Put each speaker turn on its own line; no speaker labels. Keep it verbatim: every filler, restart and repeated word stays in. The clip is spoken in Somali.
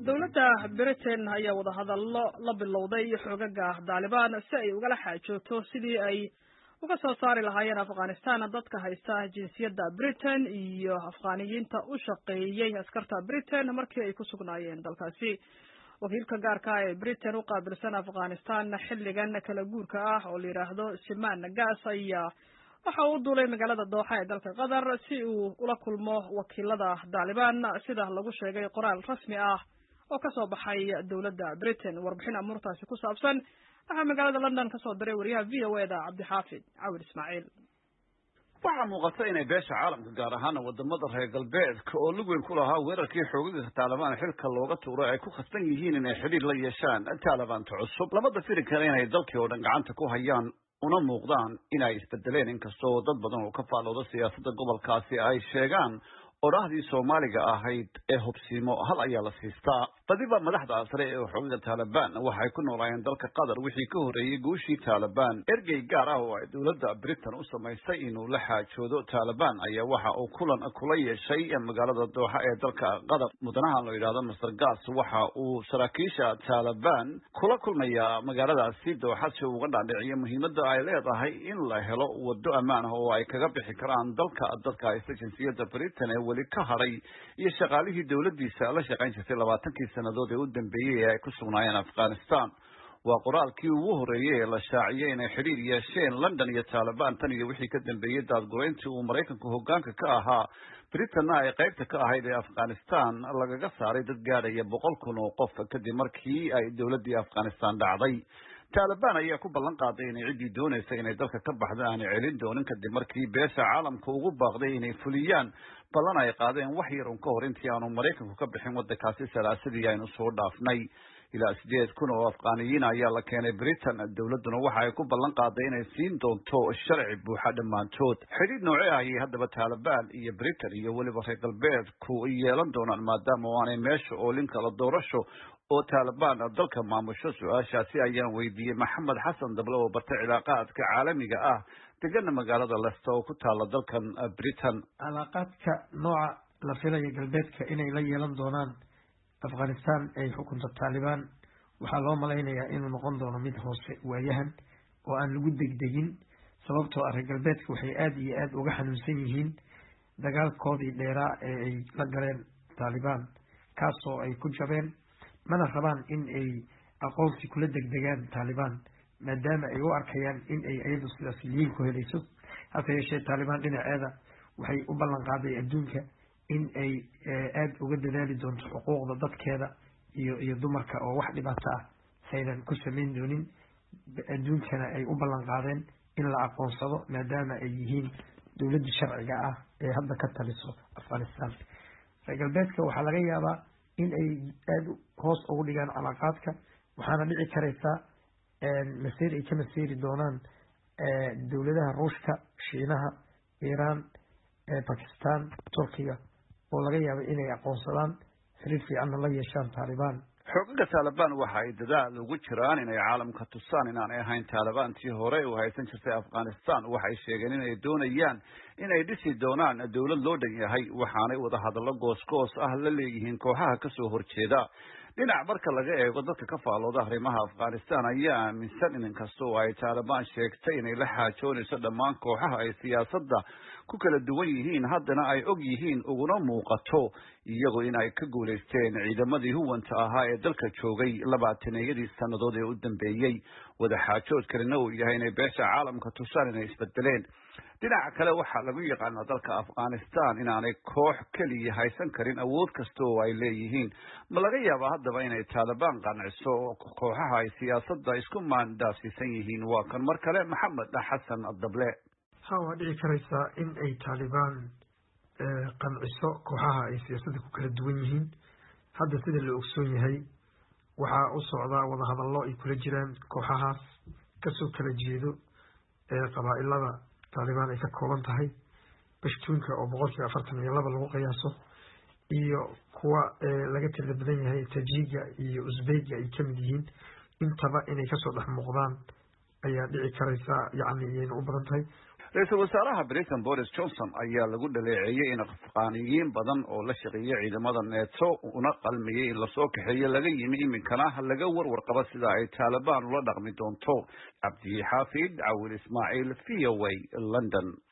dowladda Britain ayaa wada hadallo la bilowday xoogagga Taliban si ay uga xaajooto sidii ay uga soo saari lahaayeen Afghanistan dadka haysta jinsiyadda Britain iyo Afghaaniyiinta u shaqeeyay askarta Britain markii ay ku sugnaayeen dalkaasi. wakiilka gaarka ah ee Britain u qaabilsan Afghanistan xilligan kala guurka ah oo la yiraahdo Siman Gas ayaa waxa uu duulay magaalada Doha ee dalka Qatar si uu ula kulmo wakiilada Taliban sida lagu sheegay qoraal rasmi ah oo ka soo baxay dowladda Britain. warbixin amurtaasi ku saabsan waxa magaalada London ka soo diray wariyaha V O A da Cabdixaafid Cawil Ismaaciil.
waxaa muuqata inay beesha caalamka gaar ahaan wadamada reer galbeedka oo lug weyn ku lahaa weerarkii xoogagga Taliban xilka looga tuuray ay ku khasban yihiin inay xiriir la yeeshaan Talibanta cusub. lamada firi kale inay dalkii oo dhan gacanta ku hayaan una muuqdaan inay isbedeleen inkastoo dad badan oo ka faalooda siyaasadda gobolkaasi ay sheegaan orahdii Soomaaliga ahayd ee hubsiimo hal ayaa la siistaa. badiba madaxda sare ee xoogagga Taliban waxay ku noolaayeen dalka Qatar wixii ka horeeyay guushii Taliban. ergey gaar ah oo ay dowladda Britain u samaysay inuu la xaajoodo Taliban ayaa waxa uu kulan kula yeeshay magaalada Doha ee dalka Qatar. mudanaha la yiraahdo Mister Gas waxa uu saraakiisha Taliban kula kulmaya magaaladaasi Doha si uu uga dhaadhiciyo muhiimadda ay leedahay in la helo wado ammaan ah oo ay kaga bixi karaan dalka dadka haysta jinsiyadda Britain ee wali ka haray iyo shaqaalihii dowladdiisa la shaqayn jirtay labaatankii sanadood ee u dambeeyay ee ay ku sugnaayeen Afghanistan. waa qoraalkii ugu horeeyay ee la shaaciyay inay xiriir yeesheen London iyo Taliban tan iyo wixii ka dambeeyay daadgureyntii uu Mareykanku hoggaanka ka ahaa Britain ay qaybta ka ahayd ee Afghanistan lagaga saaray dad gaadhaya boqol kun oo qof kadib markii ay dowladdii Afghanistan dhacday. Taliban ayaa ku ballan qaaday inay cidii doonaysa inay dalka ka baxdo aan celin doonin kadib markii beesha caalamka ugu baaqday inay fuliyaan ballan ay qaadeen wax yar ka hor intii aanu Mareykanku ka bixin waddankaasi salaasadii aynu soo dhaafnay. ilaa sideed kun oo Afghaaniyiin ayaa la keenay Britain. dowladduna waxa ay ku ballan qaaday inay siin doonto sharci buuxa dhammaantood. xidhiidh noocee ah ayay haddaba Taliban iyo Britain iyo weliba reer galbeedku yeelan doonaan maadaama aanay meesha oolin kala doorasho oo Taliban dalka maamusho. su-aashaasi ayaan weydiiyey Maxamed Xasan Dable oo bartay cilaaqaadka caalamiga ah degana magaalada Leicester oo ku taala dalkan Britain.
cilaaqaadka nooca la filayo galbeedka inay la yeelan doonaan Afghanistan ay xukunta Taliban waxaa loo malaynayaa inuu noqon doono mid hoose waayahan oo aan lagu degdegin sababtoo ah reer galbeedka waxay aad iyo aad uga xanuunsan yihiin dagaalkoodii dheeraa ee ay la galeen Taliban kaasoo ay ku jabeen mana rabaan in ay aqoonsi kula degdegaan Taliban maadaama ay u arkayaan in ay iyadu sidaas liin ku helayso. hase yeeshee Taliban dhinaceeda waxay u ballan qaaday adduunka in ay aad uga dadaali doonto xuquuqda dadkeeda iyo iyo dumarka oo wax dhibaato ah aynan ku samayn doonin. adduunkana ay u ballan qaadeen in la aqoonsado maadaama ay yihiin dowladda sharciga ah ee hadda ka taliso Afghanistan. reer galbeedka waxaa laga yaabaa in ay aad hoos ugu dhigaan calaaqaadka waxaana dhici karaysa masiir ay ka masiiri doonaan dowladaha Ruushka, Shiinaha, Iiraan, Pakistan, Turkiga oo laga yaabo inay aqoonsadaan xiriir fiican la yeeshaan Taliban.
xoogagga Taliban waxa ay dadaal ugu jiraan inay caalamka tusaan inaan ahayn Talibantii hore u haysan jirtay Afghanistan. waxay sheegeen inay doonayaan inay dhisi doonaan dowlad loo dhan yahay waxaanay wada hadallo goos-goos ah la leeyihiin kooxaha ka soo horjeeda. dhinac marka laga eego dadka ka faalooda arrimaha Afghanistan ayaa aaminsan in inkastoo ay Taliban sheegtay inay la xaajoonayso dhammaan kooxaha ay siyaasadda ku kala duwan yihiin haddana ay og yihiin uguna muuqato iyagoo in ay ka guulaysteen ciidamadii huwanta ahaa ee dalka joogay labaataneyadii sannadood ee u dambeeyey. wada xaajood kalena uu yahay inay beesha caalamka tusaan inay isbedeleen. dhinaca kale waxaa lagu yaqaanaa dalka Afghanistan inaanay koox keliya haysan karin awood kasta oo ay leeyihiin. ma laga yaabaa haddaba inay Taliban qanciso kooxaha ay siyaasadda isku maandaafsiisan yihiin? waa kan mar kale Maxamed Xasan Dable.
waa dhici karaysaa in ay Taliban qanciso kooxaha ay siyaasadda ku kala duwan yihiin. hadda sida la ogsoon yahay waxaa u socdaa wada hadallo ay kula jiraan kooxahaas kasoo kala jeedo qabaa'ilada Taliban ay ka kooban tahay Pashtunka oo boqolkiiba afartan iyo laba lagu qiyaaso iyo kuwa laga tirada badan yahay Tajiga iyo Uzbeka ay kamid yihiin. intaba inay kasoo dhex muuqdaan ayaa dhici karaysa yacni inay u badan tahay.
ra-iisul wasaaraha Britain Boris Johnson ayaa lagu dhaleeceeyey in afqaaniyiin badan oo la shaqeeya ciidamada neeto una qalmiyey in lasoo kaxeeyo laga yimi iminkana laga warwar qaba sida ay Taliban ula dhaqmi doonto. Cabdi Xaafid Cawil Ismaaciil V O A London.